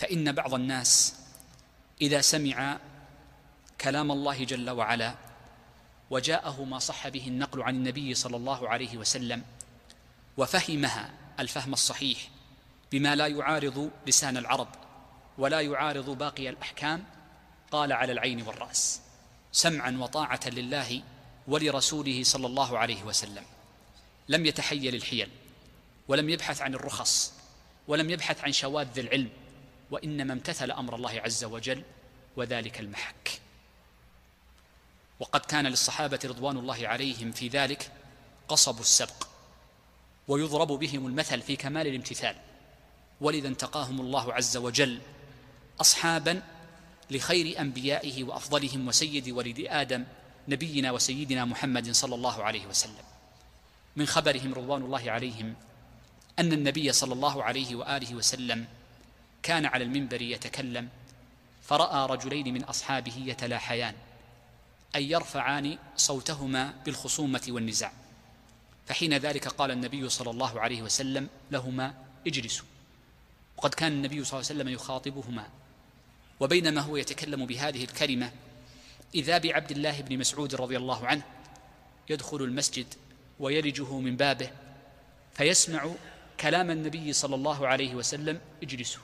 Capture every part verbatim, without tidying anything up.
فإن بعض الناس إذا سمع كلام الله جل وعلا وجاءه ما صح به النقل عن النبي صلى الله عليه وسلم وفهمها الفهم الصحيح بما لا يعارض لسان العرب ولا يعارض باقي الأحكام، قال على العين والرأس سمعا وطاعة لله ولرسوله صلى الله عليه وسلم. لم يتحيل الحيل ولم يبحث عن الرخص ولم يبحث عن شواذ العلم، وإنما امتثل أمر الله عز وجل، وذلك المحك. وقد كان للصحابة رضوان الله عليهم في ذلك قصب السبق، ويضرب بهم المثل في كمال الامتثال، ولذا انتقاهم الله عز وجل أصحابا لخير أنبيائه وأفضلهم وسيد ولد آدم نبينا وسيدنا محمد صلى الله عليه وسلم. من خبرهم رضوان الله عليهم أن النبي صلى الله عليه وآله وسلم كان على المنبر يتكلم، فرأى رجلين من أصحابه يتلاحيان أي يرفعان صوتهما بالخصومة والنزاع، فحين ذلك قال النبي صلى الله عليه وسلم لهما اجلسوا. وقد كان النبي صلى الله عليه وسلم يخاطبهما، وبينما هو يتكلم بهذه الكلمة إذا بعبد الله بن مسعود رضي الله عنه يدخل المسجد ويلجه من بابه فيسمع كلام النبي صلى الله عليه وسلم اجلسوا،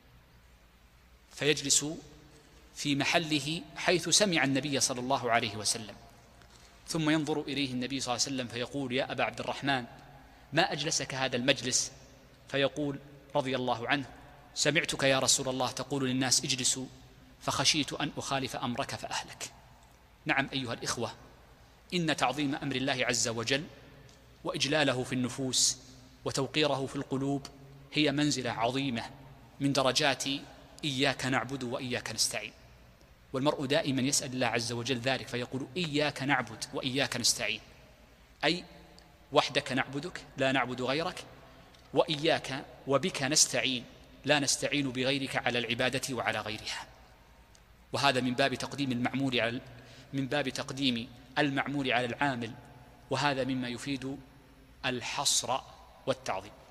فيجلس في محله حيث سمع النبي صلى الله عليه وسلم، ثم ينظر إليه النبي صلى الله عليه وسلم فيقول يا أبا عبد الرحمن ما أجلسك هذا المجلس؟ فيقول رضي الله عنه سمعتك يا رسول الله تقول للناس اجلسوا فخشيت أن أخالف أمرك فأهلك. نعم أيها الإخوة، إن تعظيم أمر الله عز وجل وإجلاله في النفوس وتوقيره في القلوب هي منزلة عظيمة من درجات إياك نعبد وإياك نستعين. والمرء دائما يسأل الله عز وجل ذلك فيقول إياك نعبد وإياك نستعين، أي وحدك نعبدك لا نعبد غيرك، وإياك وبك نستعين لا نستعين بغيرك على العبادة وعلى غيرها. وهذا من باب تقديم المعمول على من باب تقديم المعمول على العامل، وهذا مما يفيد الحصر والتعظيم.